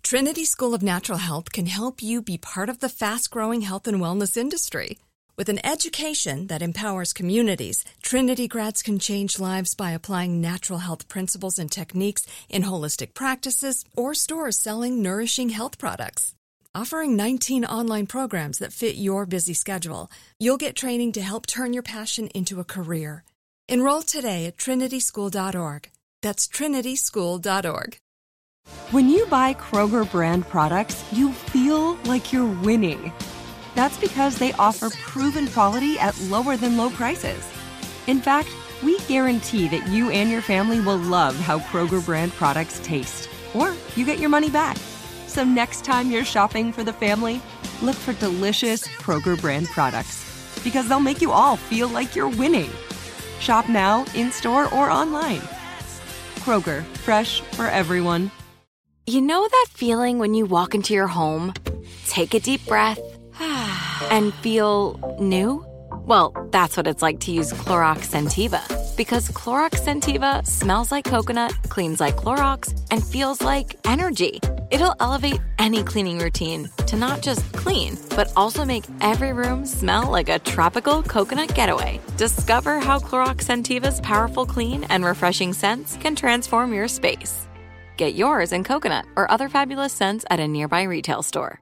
Trinity School of Natural Health can help you be part of the fast-growing health and wellness industry. With an education that empowers communities, Trinity grads can change lives by applying natural health principles and techniques in holistic practices or stores selling nourishing health products. Offering 19 online programs that fit your busy schedule, you'll get training to help turn your passion into a career. Enroll today at trinityschool.org. That's trinityschool.org. When you buy Kroger brand products, you feel like you're winning. That's because they offer proven quality at lower than low prices. In fact, we guarantee that you and your family will love how Kroger brand products taste, or you get your money back. So next time you're shopping for the family, look for delicious Kroger brand products, because they'll make you all feel like you're winning. Shop now, in-store, or online. Kroger, fresh for everyone. You know that feeling when you walk into your home, take a deep breath, and feel new? Well, that's what it's like to use Clorox Scentiva. Because Clorox Scentiva smells like coconut, cleans like Clorox, and feels like energy. It'll elevate any cleaning routine to not just clean, but also make every room smell like a tropical coconut getaway. Discover how Clorox Scentiva's powerful clean and refreshing scents can transform your space. Get yours in coconut or other fabulous scents at a nearby retail store.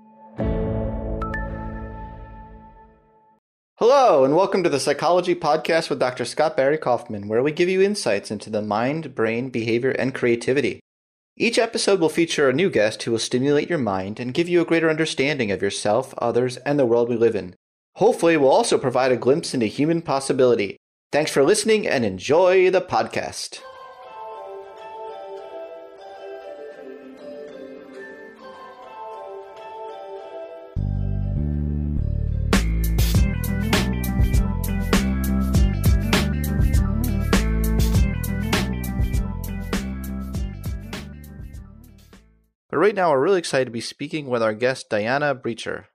Hello, and welcome to the Psychology Podcast with Dr. Scott Barry Kaufman, where we give you insights into the mind, brain, behavior, and creativity. Each episode will feature a new guest who will stimulate your mind and give you a greater understanding of yourself, others, and the world we live in. Hopefully, we'll also provide a glimpse into human possibility. Thanks for listening and enjoy the podcast. But right now, we're really excited to be speaking with our guest, Diana Breacher.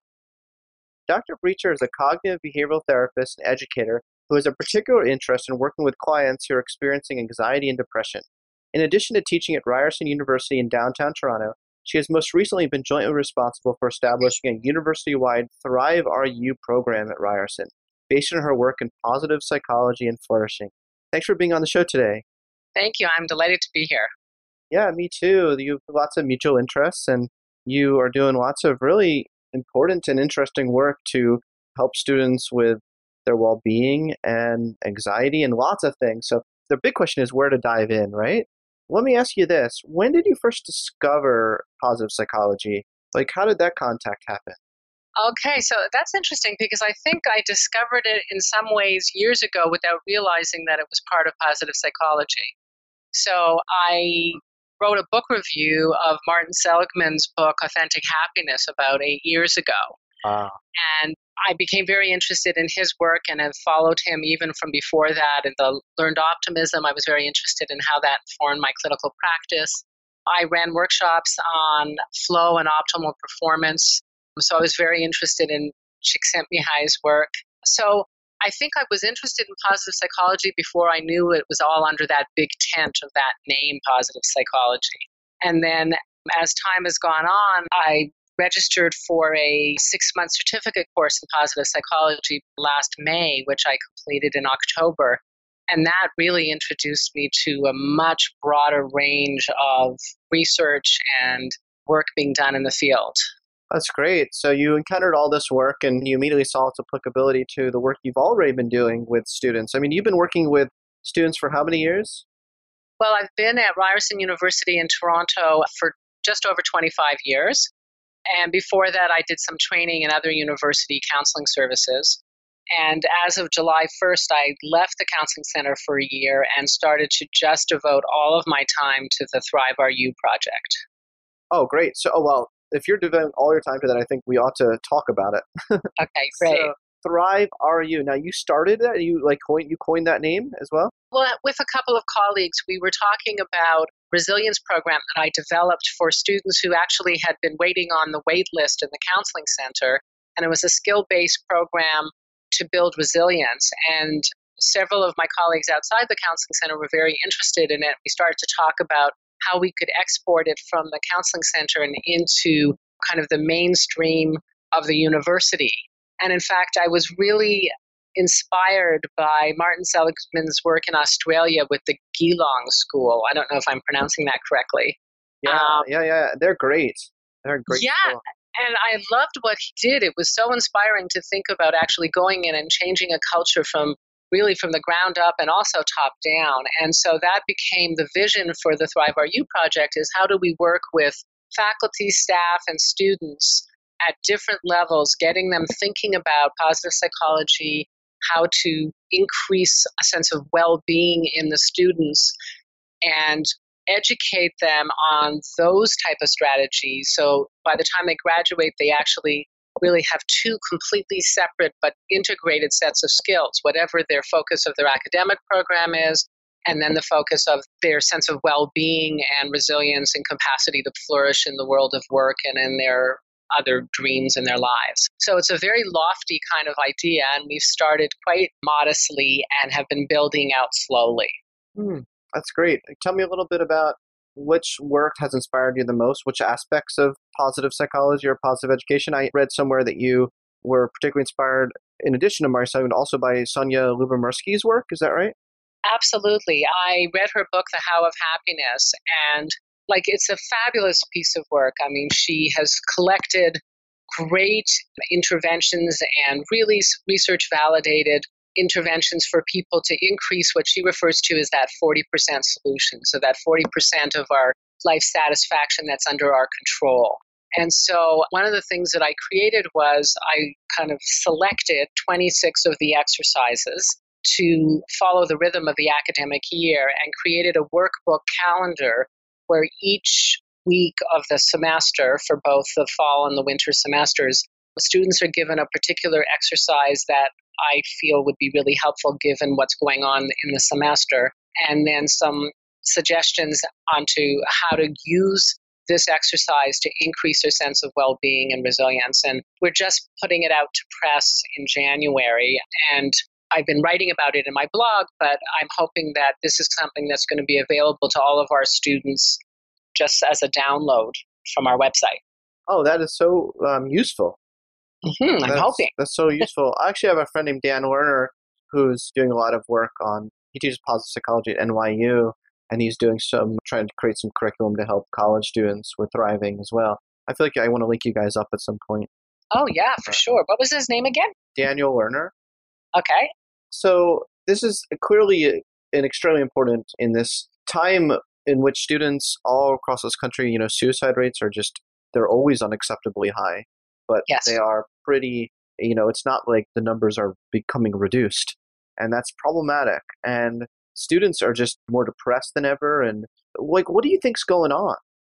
Dr. Breacher is a cognitive behavioral therapist and educator who has a particular interest in working with clients who are experiencing anxiety and depression. In addition to teaching at Ryerson University in downtown Toronto, she has most recently been jointly responsible for establishing a university-wide Thrive RU program at Ryerson, based on her work in positive psychology and flourishing. Thanks for being on the show today. Thank you. I'm delighted to be here. Yeah, me too. You have lots of mutual interests, and you are doing lots of really important and interesting work to help students with their well-being and anxiety and lots of things. So the big question is where to dive in, right? Let me ask you this. When did you first discover positive psychology? Like, how did that contact happen? Okay, so that's interesting because I think I discovered it in some ways years ago without realizing that it was part of positive psychology. So I wrote a book review of Martin Seligman's book, Authentic Happiness, about 8 years ago. Wow. And I became very interested in his work and have followed him even from before that. In the Learned Optimism, I was very interested in how that informed my clinical practice. I ran workshops on flow and optimal performance. So I was very interested in Csikszentmihalyi's work. So I think I was interested in positive psychology before I knew it was all under that big tent of that name, positive psychology. And then as time has gone on, I registered for a 6-month certificate course in positive psychology last May, which I completed in October. And that really introduced me to a much broader range of research and work being done in the field. That's great. So you encountered all this work and you immediately saw its applicability to the work you've already been doing with students. I mean, you've been working with students for how many years? Well, I've been at Ryerson University in Toronto for just over 25 years. And before that, I did some training in other university counseling services. And as of July 1st, I left the counseling center for a year and started to just devote all of my time to the Thrive RU project. Oh, great. So, if you're devoting all your time to that, I think we ought to talk about it. Okay, great. So, Thrive RU. Now, you started that? You coined that name as well? Well, with a couple of colleagues, we were talking about resilience program that I developed for students who actually had been waiting on the wait list in the counseling center. And it was a skill-based program to build resilience. And several of my colleagues outside the counseling center were very interested in it. We started to talk about how we could export it from the counseling center and into kind of the mainstream of the university. And in fact, I was really inspired by Martin Seligman's work in Australia with the Geelong School. I don't know if I'm pronouncing that correctly. Yeah. They're great. They're a great school. And I loved what he did. It was so inspiring to think about actually going in and changing a culture from the ground up and also top down. And so that became the vision for the Thrive RU project, is how do we work with faculty, staff, and students at different levels, getting them thinking about positive psychology, how to increase a sense of well-being in the students, and educate them on those type of strategies. So by the time they graduate, they actually really have two completely separate but integrated sets of skills, whatever their focus of their academic program is, and then the focus of their sense of well-being and resilience and capacity to flourish in the world of work and in their other dreams in their lives. So it's a very lofty kind of idea, and we've started quite modestly and have been building out slowly. That's great. Tell me a little bit about which work has inspired you the most, which aspects of positive psychology or positive education. I read somewhere that you were particularly inspired, in addition to Marty Seligman, also by Sonia Lyubomirsky's work. Is that right? Absolutely. I read her book, The How of Happiness, and it's a fabulous piece of work. I mean, she has collected great interventions and really research-validated interventions for people to increase what she refers to as that 40% solution. So that 40% of our life satisfaction that's under our control. And so one of the things that I created was I kind of selected 26 of the exercises to follow the rhythm of the academic year and created a workbook calendar where each week of the semester for both the fall and the winter semesters, the students are given a particular exercise that I feel would be really helpful given what's going on in the semester, and then some suggestions onto how to use this exercise to increase their sense of well-being and resilience. And we're just putting it out to press in January, and I've been writing about it in my blog, but I'm hoping that this is something that's going to be available to all of our students just as a download from our website. Oh, that is so useful. I'm hoping. That's so useful. I actually have a friend named Dan Werner who's doing a lot of work he teaches positive psychology at NYU, and he's trying to create some curriculum to help college students with thriving as well. I feel like I want to link you guys up at some point. Oh, yeah, for sure. What was his name again? Daniel Werner. Okay. So this is clearly an extremely important in this time in which students all across this country, suicide rates they're always unacceptably high, but yes, they are pretty, it's not like the numbers are becoming reduced, and that's problematic. And students are just more depressed than ever. And what do you think's going on?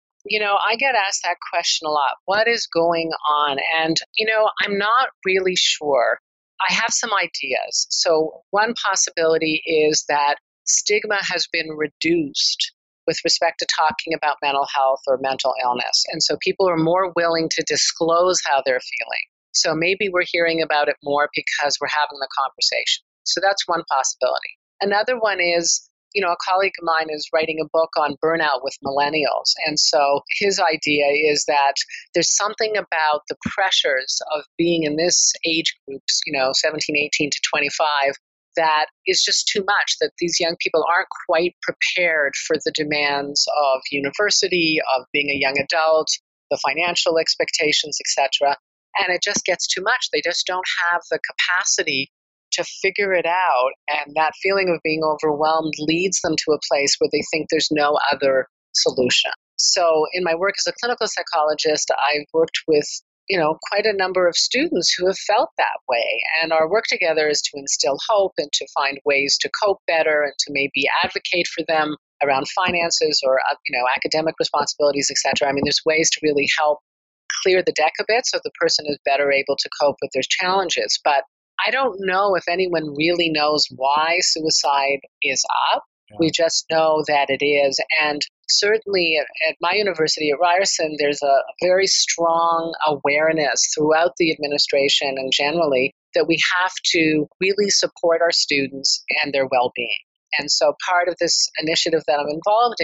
I get asked that question a lot. What is going on? And, I'm not really sure. I have some ideas. So one possibility is that stigma has been reduced with respect to talking about mental health or mental illness. And so people are more willing to disclose how they're feeling. So maybe we're hearing about it more because we're having the conversation. So that's one possibility. Another one is, a colleague of mine is writing a book on burnout with millennials. And so his idea is that there's something about the pressures of being in this age groups, 17, 18 to 25, that is just too much, that these young people aren't quite prepared for the demands of university, of being a young adult, the financial expectations, etc. And it just gets too much. They just don't have the capacity to figure it out. And that feeling of being overwhelmed leads them to a place where they think there's no other solution. So in my work as a clinical psychologist, I've worked with quite a number of students who have felt that way. And our work together is to instill hope and to find ways to cope better and to maybe advocate for them around finances or, academic responsibilities, etc. I mean, there's ways to really help clear the deck a bit so the person is better able to cope with their challenges. But I don't know if anyone really knows why suicide is up. Yeah. We just know that it is. And certainly at my university at Ryerson, there's a very strong awareness throughout the administration and generally that we have to really support our students and their well-being. And so part of this initiative that I'm involved in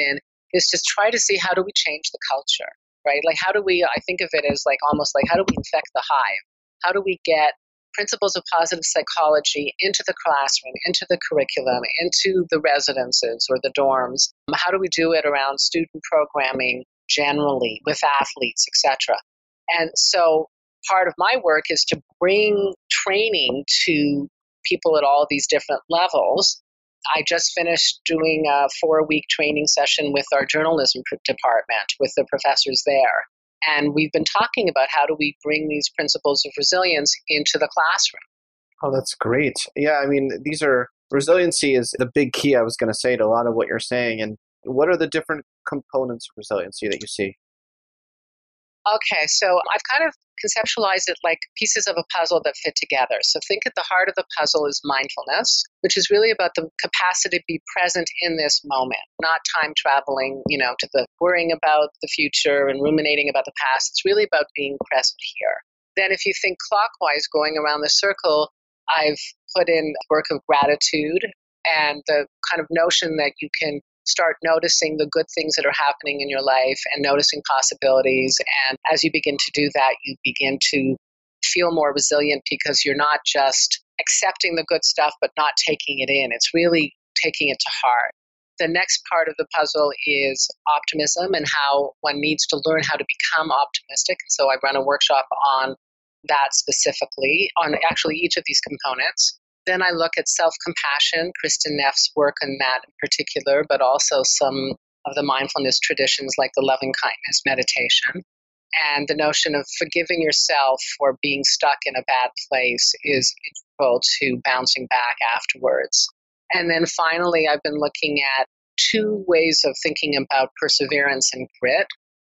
is to try to see how do we change the culture, right? Like how do we, I think of it as like almost like how do we infect the hive? How do we get principles of positive psychology into the classroom, into the curriculum, into the residences or the dorms? How do we do it around student programming generally with athletes, etc.? And so part of my work is to bring training to people at all these different levels. I just finished doing a 4-week training session with our journalism department, with the professors there. And we've been talking about how do we bring these principles of resilience into the classroom. Oh, that's great. Yeah, I mean, resiliency is the big key, I was going to say, to a lot of what you're saying. And what are the different components of resiliency that you see? Okay, so I've kind of conceptualized it like pieces of a puzzle that fit together. So think at the heart of the puzzle is mindfulness, which is really about the capacity to be present in this moment, not time traveling, to the worrying about the future and ruminating about the past. It's really about being present here. Then if you think clockwise, going around the circle, I've put in work of gratitude and the kind of notion that you can start noticing the good things that are happening in your life and noticing possibilities. And as you begin to do that, you begin to feel more resilient because you're not just accepting the good stuff, but not taking it in. It's really taking it to heart. The next part of the puzzle is optimism and how one needs to learn how to become optimistic. So I run a workshop on that specifically, on actually each of these components. Then I look at self-compassion, Kristin Neff's work on that in particular, but also some of the mindfulness traditions like the loving kindness meditation. And the notion of forgiving yourself for being stuck in a bad place is integral to bouncing back afterwards. And then finally, I've been looking at 2 ways of thinking about perseverance and grit.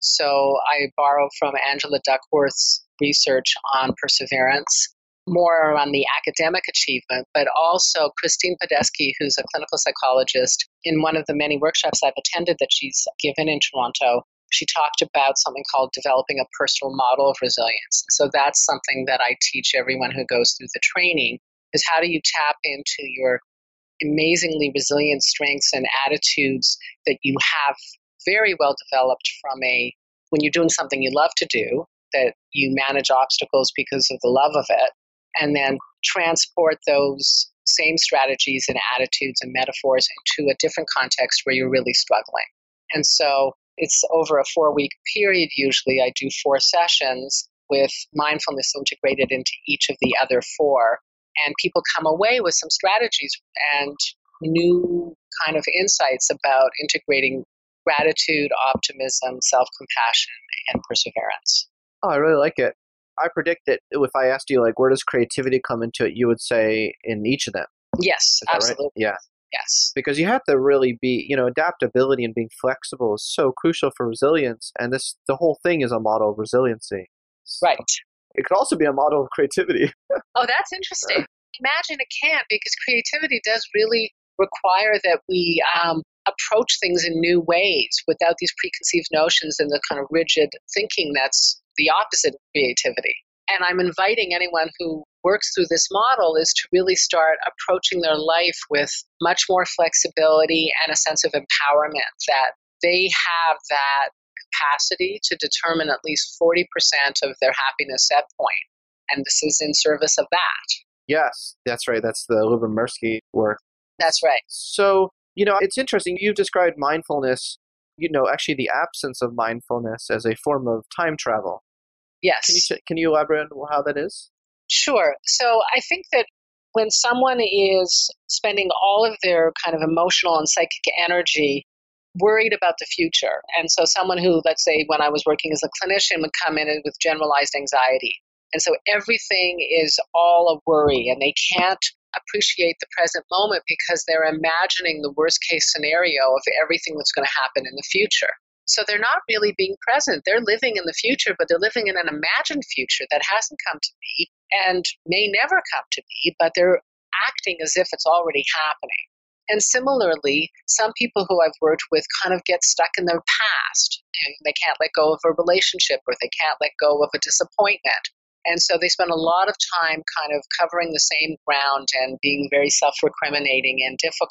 So I borrow from Angela Duckworth's research on perseverance, more around the academic achievement, but also Christine Podesky, who's a clinical psychologist, in one of the many workshops I've attended that she's given in Toronto, she talked about something called developing a personal model of resilience. So that's something that I teach everyone who goes through the training, is how do you tap into your amazingly resilient strengths and attitudes that you have very well developed when you're doing something you love to do, that you manage obstacles because of the love of it, and then transport those same strategies and attitudes and metaphors into a different context where you're really struggling. And so it's over a 4-week period. Usually I do 4 sessions with mindfulness integrated into each of the other 4. And people come away with some strategies and new kind of insights about integrating gratitude, optimism, self-compassion, and perseverance. Oh, I really like it. I predict that if I asked you, like, where does creativity come into it, you would say in each of them. Yes, absolutely. Right? Yeah. Yes. Because you have to really be, adaptability and being flexible is so crucial for resilience. And the whole thing is a model of resiliency. So right. It could also be a model of creativity. Oh, that's interesting. Imagine it can, because creativity does really require that we approach things in new ways without these preconceived notions and the kind of rigid thinking that's the opposite of creativity. And I'm inviting anyone who works through this model is to really start approaching their life with much more flexibility and a sense of empowerment, that they have that capacity to determine at least 40% of their happiness set point. And this is in service of that. Yes, that's right. That's the Lyubomirsky work. That's right. So, it's interesting. You've described mindfulness, actually the absence of mindfulness as a form of time travel. Yes. Can you elaborate on how that is? Sure. So I think that when someone is spending all of their kind of emotional and psychic energy worried about the future, and so someone who, let's say, when I was working as a clinician, would come in with generalized anxiety. And so everything is all a worry, and they can't appreciate the present moment because they're imagining the worst case scenario of everything that's going to happen in the future. So they're not really being present. They're living in the future, but they're living in an imagined future that hasn't come to be and may never come to be, but they're acting as if it's already happening. And similarly, some people who I've worked with kind of get stuck in their past, and they can't let go of a relationship, or they can't let go of a disappointment. And so they spend a lot of time kind of covering the same ground and being very self-recriminating and difficult.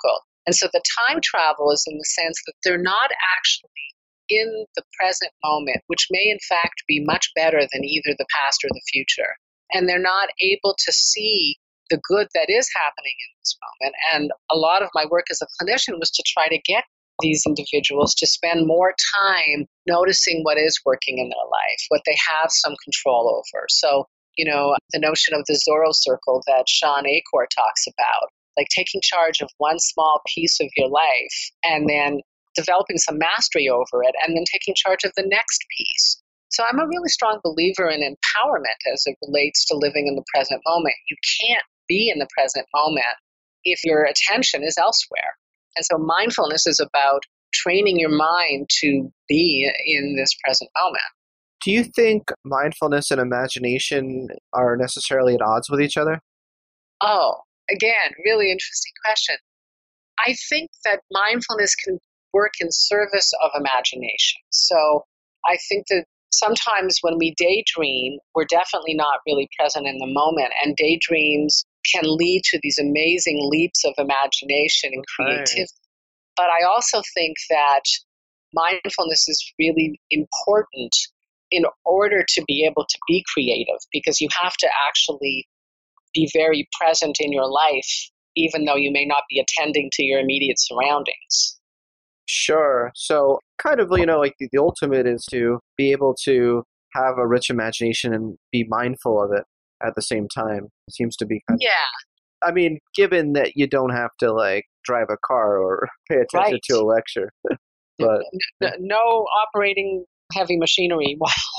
And so the time travel is in the sense that they're not actually in the present moment, which may in fact be much better than either the past or the future. And they're not able to see the good that is happening in this moment. And a lot of my work as a clinician was to try to get these individuals to spend more time noticing what is working in their life, what they have some control over. So, the notion of the Zorro circle that Shawn Achor talks about, like taking charge of one small piece of your life and then developing some mastery over it and then taking charge of the next piece. So I'm a really strong believer in empowerment as it relates to living in the present moment. You can't be in the present moment if your attention is elsewhere. And so mindfulness is about training your mind to be in this present moment. Do you think mindfulness and imagination are necessarily at odds with each other? Oh, again, really interesting question. I think that mindfulness can work in service of imagination. So I think that sometimes when we daydream, we're definitely not really present in the moment. And daydreams can lead to these amazing leaps of imagination and creativity. Right. But I also think that mindfulness is really important in order to be able to be creative, because you have to actually be very present in your life, even though you may not be attending to your immediate surroundings. Sure. So kind of, like the ultimate is to be able to have a rich imagination and be mindful of it at the same time. It seems to be kind of, I mean, given that you don't have to drive a car or pay attention to a lecture. But no operating heavy machinery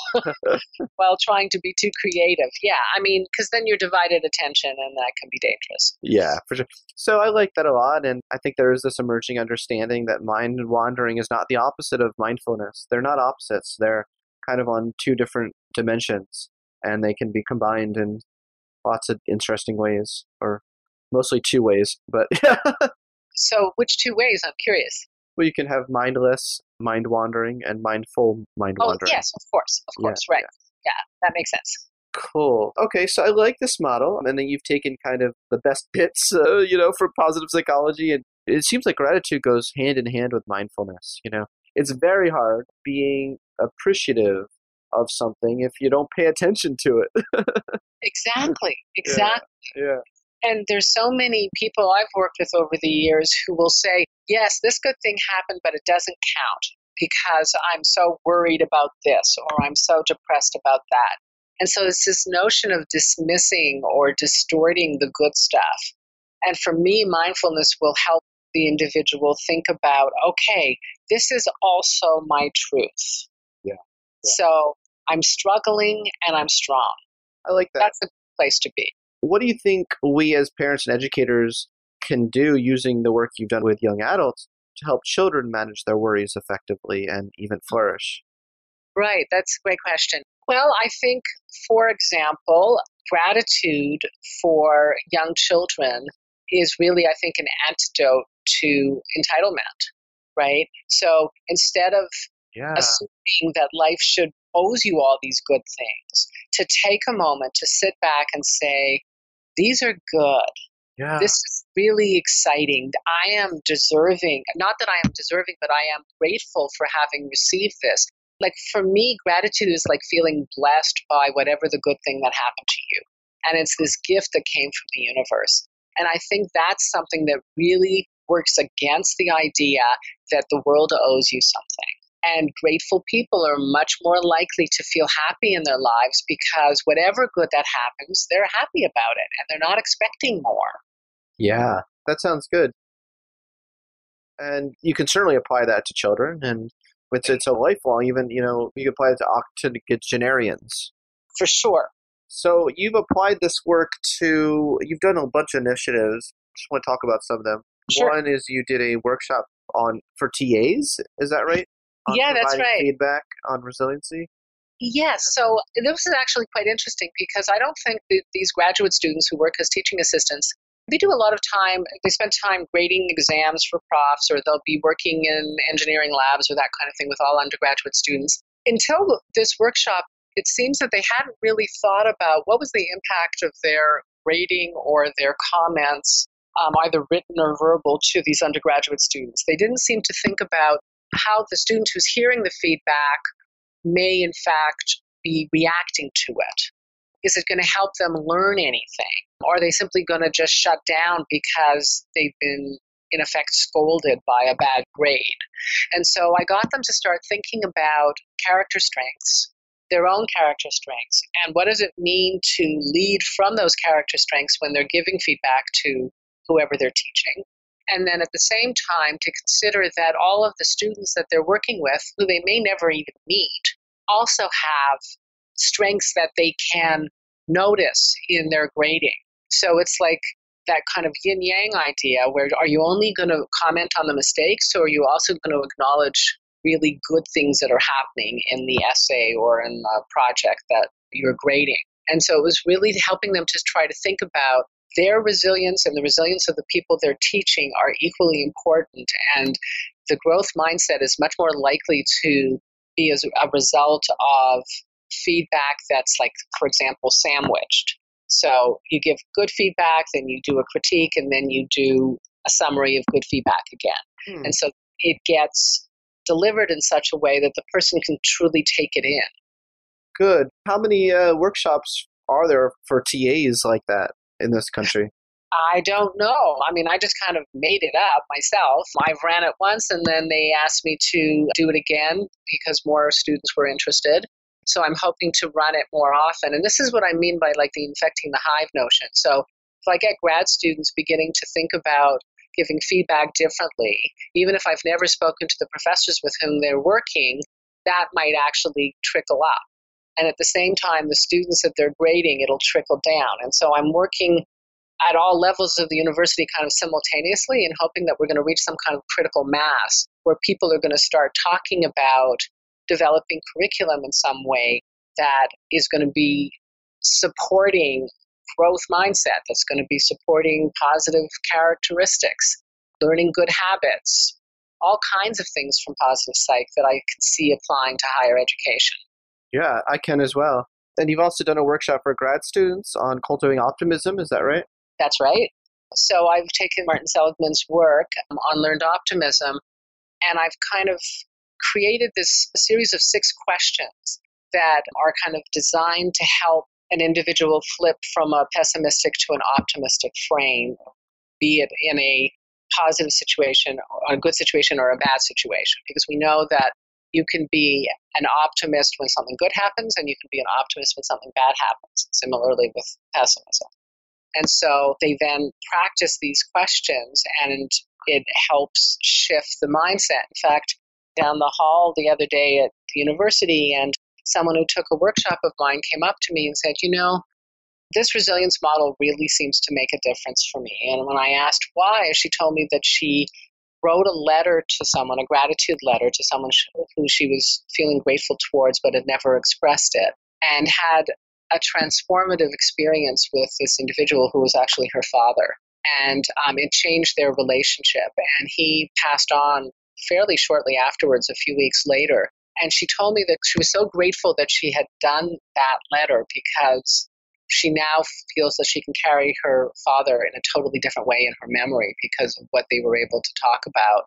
while trying to be too creative. Yeah, I mean, because then you're divided attention and that can be dangerous. Yeah, for sure. So I like that a lot, and I think there is this emerging understanding that mind wandering is not the opposite of mindfulness. They're not opposites. They're kind of on two different dimensions, and they can be combined in lots of interesting ways, or mostly two ways. But So which two ways? I'm curious. Well, you can have mindless mind wandering and mindful mind wandering. Oh, yes, of course, right. Yeah, that makes sense. Cool. Okay, so I like this model, and then you've taken kind of the best bits, from positive psychology, and it seems like gratitude goes hand in hand with mindfulness. It's very hard being appreciative of something if you don't pay attention to it. Exactly. Yeah. And there's so many people I've worked with over the years who will say, yes, this good thing happened, but it doesn't count because I'm so worried about this or I'm so depressed about that. And so it's this notion of dismissing or distorting the good stuff. And for me, mindfulness will help the individual think about, okay, this is also my truth. Yeah. So I'm struggling and I'm strong. I like that. That's the place to be. What do you think we as parents and educators can do using the work you've done with young adults to help children manage their worries effectively and even flourish? Right, that's a great question. Well, I think, for example, gratitude for young children is really, I think, an antidote to entitlement, right? So instead of assuming that life owes you all these good things, to take a moment to sit back and say, these are good. Yeah. This is really exciting. I am deserving, not that I am deserving, but I am grateful for having received this. Like for me, gratitude is like feeling blessed by whatever the good thing that happened to you. And it's this gift that came from the universe. And I think that's something that really works against the idea that the world owes you something. And grateful people are much more likely to feel happy in their lives because whatever good that happens, they're happy about it and they're not expecting more. Yeah, that sounds good. And you can certainly apply that to children, and it's a lifelong, even, you can apply it to octogenarians. For sure. So you've applied this work you've done a bunch of initiatives. Just want to talk about some of them. Sure. One is you did a workshop for TAs, is that right? Yeah, that's right. Feedback on resiliency? Yes. So this is actually quite interesting because I don't think that these graduate students who work as teaching assistants, they do a lot of time, they spend time grading exams for profs, or they'll be working in engineering labs or that kind of thing with all undergraduate students. Until this workshop, it seems that they hadn't really thought about what was the impact of their grading or their comments either written or verbal, to these undergraduate students. They didn't seem to think about how the student who's hearing the feedback may in fact be reacting to it. Is it going to help them learn anything? Or are they simply going to just shut down because they've been, in effect, scolded by a bad grade? And so I got them to start thinking about character strengths, their own character strengths, and what does it mean to lead from those character strengths when they're giving feedback to whoever they're teaching. And then at the same time, to consider that all of the students that they're working with, who they may never even meet, also have strengths that they can notice in their grading. So it's like that kind of yin-yang idea where are you only going to comment on the mistakes, or are you also going to acknowledge really good things that are happening in the essay or in the project that you're grading? And so it was really helping them to try to think about their resilience and the resilience of the people they're teaching are equally important. And the growth mindset is much more likely to be as a result of feedback that's, like, for example, sandwiched. So you give good feedback, then you do a critique, and then you do a summary of good feedback again. And so it gets delivered in such a way that the person can truly take it in. Good. How many workshops are there for TAs like that in this country? I don't know. I mean, I just kind of made it up myself. I've ran it once, and then they asked me to do it again because more students were interested. So I'm hoping to run it more often. And this is what I mean by like the infecting the hive notion. So if I get grad students beginning to think about giving feedback differently, even if I've never spoken to the professors with whom they're working, that might actually trickle up. And at the same time, the students that they're grading, it'll trickle down. And so I'm working at all levels of the university kind of simultaneously and hoping that we're going to reach some kind of critical mass where people are going to start talking about developing curriculum in some way that is going to be supporting growth mindset, that's going to be supporting positive characteristics, learning good habits, all kinds of things from positive psych that I can see applying to higher education. Yeah, I can as well. And you've also done a workshop for grad students on cultivating optimism, is that right? That's right. So I've taken Martin Seligman's work on learned optimism, and I've kind of created this series of 6 questions that are kind of designed to help an individual flip from a pessimistic to an optimistic frame, be it in a positive situation, a good situation, or a bad situation. Because we know that you can be an optimist when something good happens, and you can be an optimist when something bad happens, similarly with pessimism. And so they then practice these questions, and it helps shift the mindset. In fact, down the hall the other day at the university, and someone who took a workshop of mine came up to me and said, you know, this resilience model really seems to make a difference for me. And when I asked why, she told me that she wrote a letter to someone, a gratitude letter to someone who she was feeling grateful towards but had never expressed it, and had a transformative experience with this individual who was actually her father. And it changed their relationship. And he passed on fairly shortly afterwards, a few weeks later. And she told me that she was so grateful that she had done that letter because she now feels that she can carry her father in a totally different way in her memory because of what they were able to talk about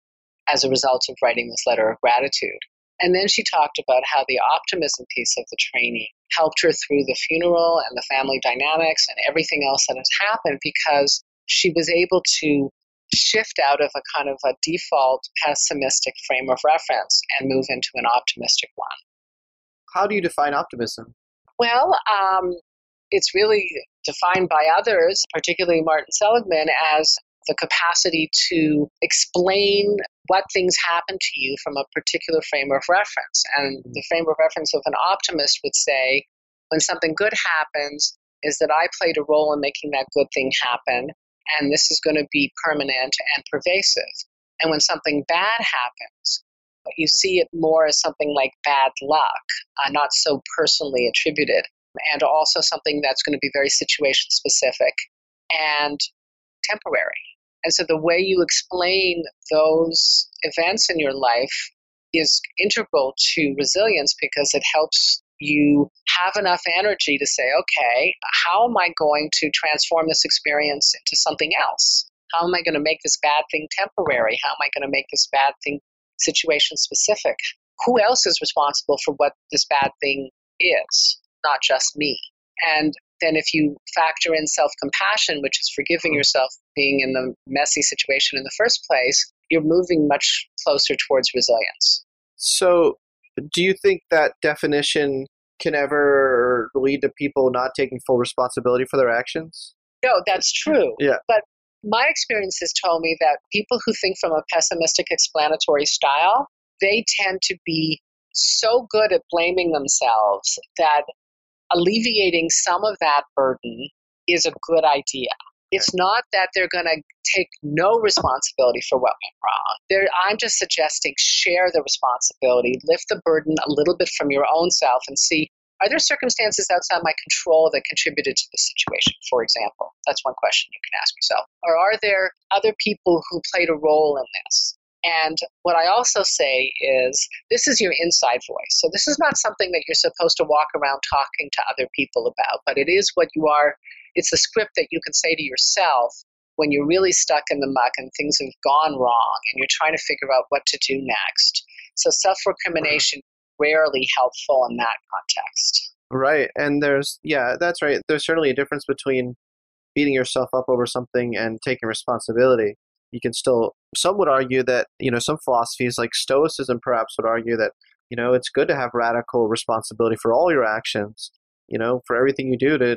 as a result of writing this letter of gratitude. And then she talked about how the optimism piece of the training helped her through the funeral and the family dynamics and everything else that has happened, because she was able to shift out of a kind of a default pessimistic frame of reference and move into an optimistic one. How do you define optimism? Well, it's really defined by others, particularly Martin Seligman, as the capacity to explain what things happen to you from a particular frame of reference. And the frame of reference of an optimist would say, when something good happens, is that I played a role in making that good thing happen, and this is going to be permanent and pervasive. And when something bad happens, you see it more as something like bad luck, not so personally attributed, and also something that's going to be very situation specific and temporary. And so the way you explain those events in your life is integral to resilience, because it helps you have enough energy to say, okay, how am I going to transform this experience into something else? How am I going to make this bad thing temporary? How am I going to make this bad thing situation specific? Who else is responsible for what this bad thing is? Not just me. And then if you factor in self-compassion, which is forgiving yourself being in the messy situation in the first place, you're moving much closer towards resilience. So do you think that definition can ever lead to people not taking full responsibility for their actions? No, that's true. Yeah. But my experience has told me that people who think from a pessimistic explanatory style, they tend to be so good at blaming themselves that alleviating some of that burden is a good idea. It's not that they're going to take no responsibility for what went wrong. I'm just suggesting share the responsibility, lift the burden a little bit from your own self and see, are there circumstances outside my control that contributed to this situation, for example? That's one question you can ask yourself. Or are there other people who played a role in this? And what I also say is, this is your inside voice. So this is not something that you're supposed to walk around talking to other people about, but it is what you are. It's the script that you can say to yourself when you're really stuck in the muck and things have gone wrong and you're trying to figure out what to do next. So self-recrimination rarely helpful in that context. Right. And that's right. There's certainly a difference between beating yourself up over something and taking responsibility. You can still, some would argue that, some philosophies like Stoicism perhaps would argue that, it's good to have radical responsibility for all your actions, for everything you do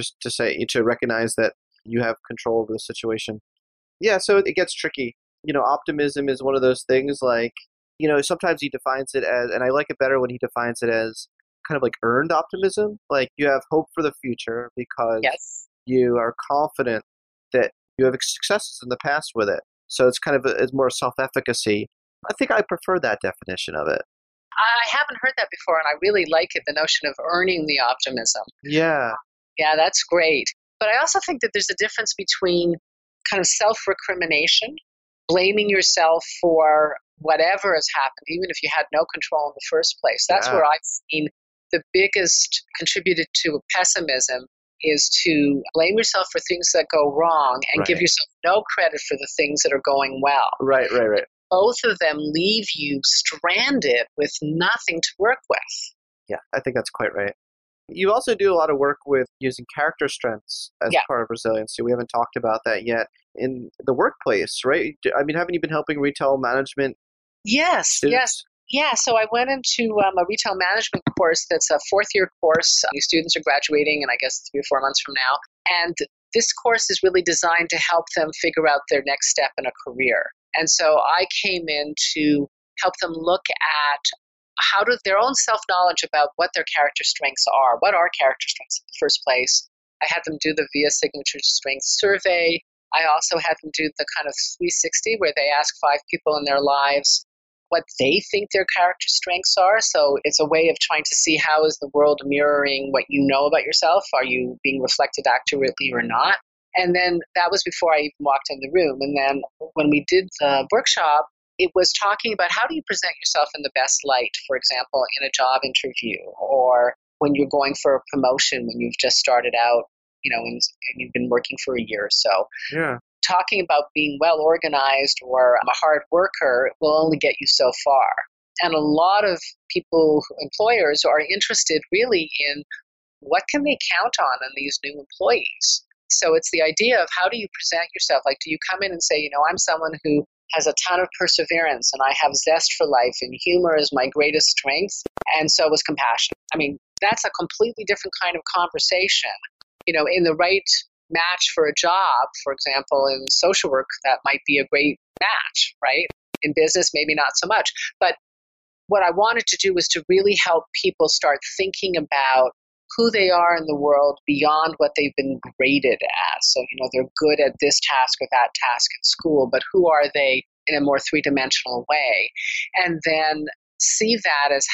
to recognize that you have control over the situation. Yeah. So it gets tricky. Optimism is one of those things like, sometimes he defines it as, and I like it better when he defines it as kind of like earned optimism. Like you have hope for the future because you are confident that you have successes in the past with it. So it's kind of it's more self-efficacy. I think I prefer that definition of it. I haven't heard that before, and I really like it, the notion of earning the optimism. Yeah. Yeah, that's great. But I also think that there's a difference between kind of self-recrimination, blaming yourself for whatever has happened, even if you had no control in the first place. That's where I've seen the biggest contributor to pessimism is to blame yourself for things that go wrong and give yourself no credit for the things that are going well. Right. Both of them leave you stranded with nothing to work with. Yeah, I think that's quite right. You also do a lot of work with using character strengths as part of resiliency. We haven't talked about that yet in the workplace, right? I mean, haven't you been helping retail management? Yes. Yeah, so I went into a retail management course that's a fourth-year course. These students are graduating in, I guess, 3 or 4 months from now. And this course is really designed to help them figure out their next step in a career. And so I came in to help them look at how to their own self-knowledge about what their character strengths are. What are character strengths in the first place? I had them do the VIA Signature Strengths Survey. I also had them do the kind of 360 where they ask 5 people in their lives what they think their character strengths are. So it's a way of trying to see how is the world mirroring what you know about yourself. Are you being reflected accurately or not? And then that was before I even walked in the room. And then when we did the workshop, it was talking about how do you present yourself in the best light, for example, in a job interview or when you're going for a promotion when you've just started out, and you've been working for a year or so. Yeah. Talking about being well organized or I'm a hard worker will only get you so far. And a lot of employers are interested really in what can they count on in these new employees. So it's the idea of how do you present yourself? Like, do you come in and say, I'm someone who has a ton of perseverance and I have zest for life and humor is my greatest strength and so is compassion. I mean, that's a completely different kind of conversation. In the right match for a job, for example, in social work, that might be a great match, right? In business, maybe not so much. But what I wanted to do was to really help people start thinking about who they are in the world beyond what they've been graded as. So, they're good at this task or that task at school, but who are they in a more three-dimensional way? And then see that as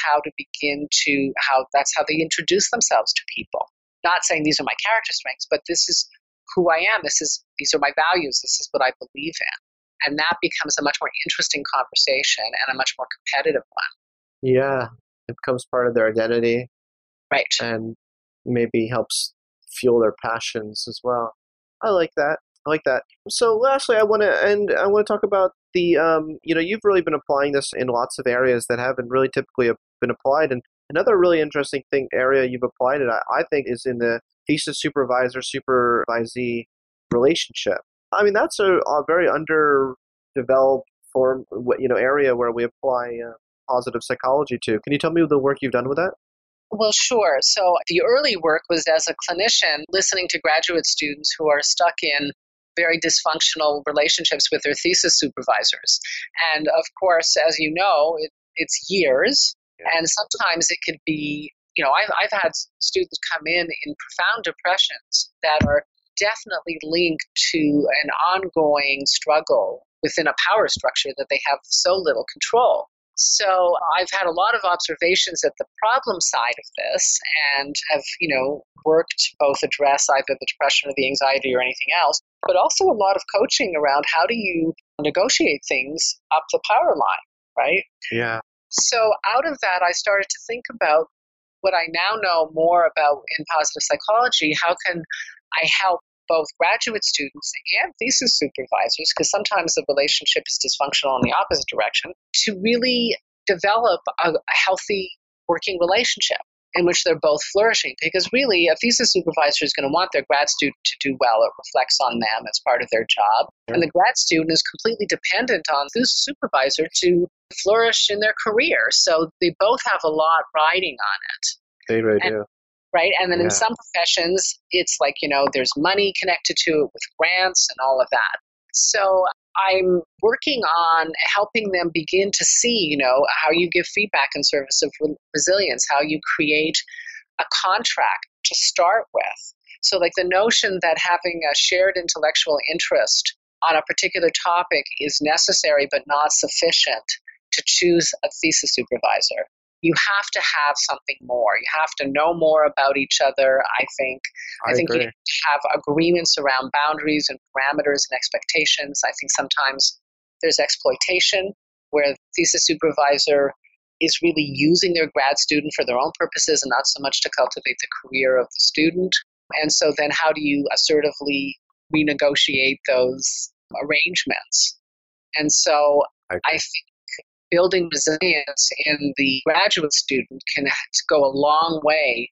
that's how they introduce themselves to people. Not saying these are my character strengths, but this is who I am. These are my values. This is what I believe in. And that becomes a much more interesting conversation and a much more competitive one. Yeah, it becomes part of their identity. Right. And maybe helps fuel their passions as well. I like that. So lastly, I want to talk about the, you've really been applying this in lots of areas that haven't really typically been applied. And another really interesting area you've applied it, I think, is in the thesis supervisor-supervisee relationship. I mean, that's a very underdeveloped area where we apply positive psychology to. Can you tell me the work you've done with that? Well, sure. So the early work was as a clinician listening to graduate students who are stuck in very dysfunctional relationships with their thesis supervisors. And of course, as you know, it's years. Yeah. And sometimes it could be, I've had students come in profound depressions that are definitely linked to an ongoing struggle within a power structure that they have so little control. So I've had a lot of observations at the problem side of this and have, worked to both address either the depression or the anxiety or anything else, but also a lot of coaching around how do you negotiate things up the power line, right? Yeah. So out of that, I started to think about what I now know more about in positive psychology. How can I help both graduate students and thesis supervisors, because sometimes the relationship is dysfunctional in the opposite direction, to really develop a healthy working relationship in which they're both flourishing. Because really, a thesis supervisor is going to want their grad student to do well. It reflects on them as part of their job. And the grad student is completely dependent on the supervisor to flourish in their career. So they both have a lot riding on it. They really do. Right. And then in some professions, it's like, there's money connected to it with grants and all of that. So I'm working on helping them begin to see, how you give feedback in service of resilience, how you create a contract to start with. So like the notion that having a shared intellectual interest on a particular topic is necessary but not sufficient to choose a thesis supervisor. You have to have something more. You have to know more about each other, I think. I think you have agreements around boundaries and parameters and expectations. I think sometimes there's exploitation where the thesis supervisor is really using their grad student for their own purposes and not so much to cultivate the career of the student. And so then how do you assertively renegotiate those arrangements? And so I think building resilience in the graduate student can go a long way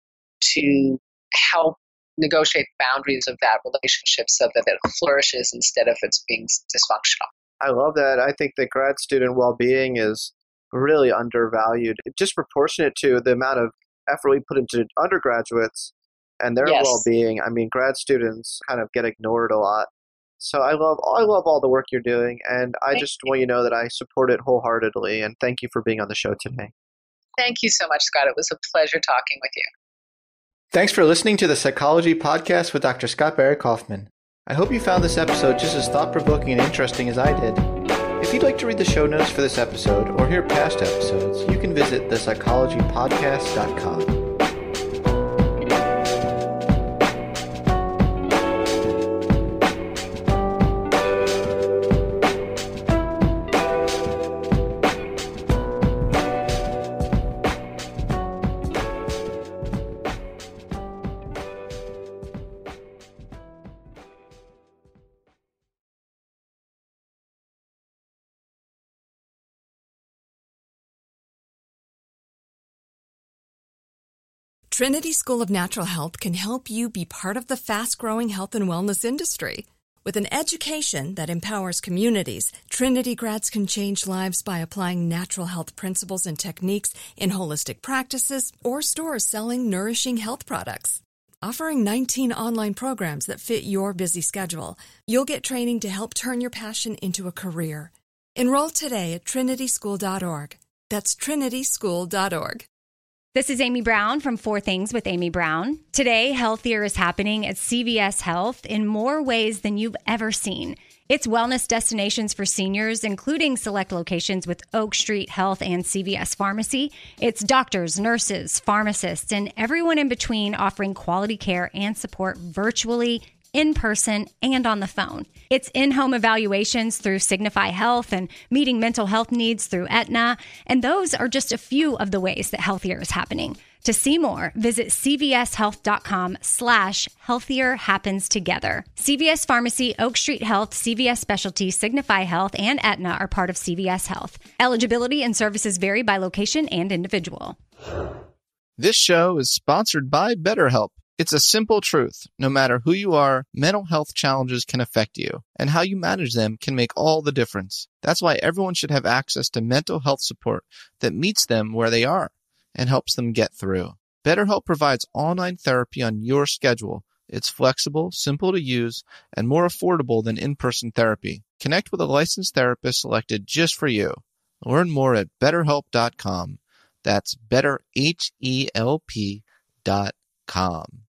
to help negotiate boundaries of that relationship so that it flourishes instead of it's being dysfunctional. I love that. I think that grad student well-being is really undervalued, disproportionate to the amount of effort we put into undergraduates and their well-being. I mean, grad students kind of get ignored a lot. So I love all the work you're doing, and I just want you to know that I support it wholeheartedly, and thank you for being on the show today. Thank you so much, Scott. It was a pleasure talking with you. Thanks for listening to the Psychology Podcast with Dr. Scott Barry Kaufman. I hope you found this episode just as thought-provoking and interesting as I did. If you'd like to read the show notes for this episode or hear past episodes, you can visit thepsychologypodcast.com. Trinity School of Natural Health can help you be part of the fast-growing health and wellness industry. With an education that empowers communities, Trinity grads can change lives by applying natural health principles and techniques in holistic practices or stores selling nourishing health products. Offering 19 online programs that fit your busy schedule, you'll get training to help turn your passion into a career. Enroll today at trinityschool.org. That's trinityschool.org. This is Amy Brown from 4 Things with Amy Brown. Today, Healthier is happening at CVS Health in more ways than you've ever seen. It's wellness destinations for seniors, including select locations with Oak Street Health and CVS Pharmacy. It's doctors, nurses, pharmacists, and everyone in between offering quality care and support virtually, in person, and on the phone. It's in-home evaluations through Signify Health and meeting mental health needs through Aetna. And those are just a few of the ways that Healthier is happening. To see more, visit cvshealth.com/healthierhappenstogether. CVS Pharmacy, Oak Street Health, CVS Specialty, Signify Health, and Aetna are part of CVS Health. Eligibility and services vary by location and individual. This show is sponsored by BetterHelp. It's a simple truth. No matter who you are, mental health challenges can affect you, and how you manage them can make all the difference. That's why everyone should have access to mental health support that meets them where they are and helps them get through. BetterHelp provides online therapy on your schedule. It's flexible, simple to use, and more affordable than in-person therapy. Connect with a licensed therapist selected just for you. Learn more at BetterHelp.com. That's BetterHelp.com.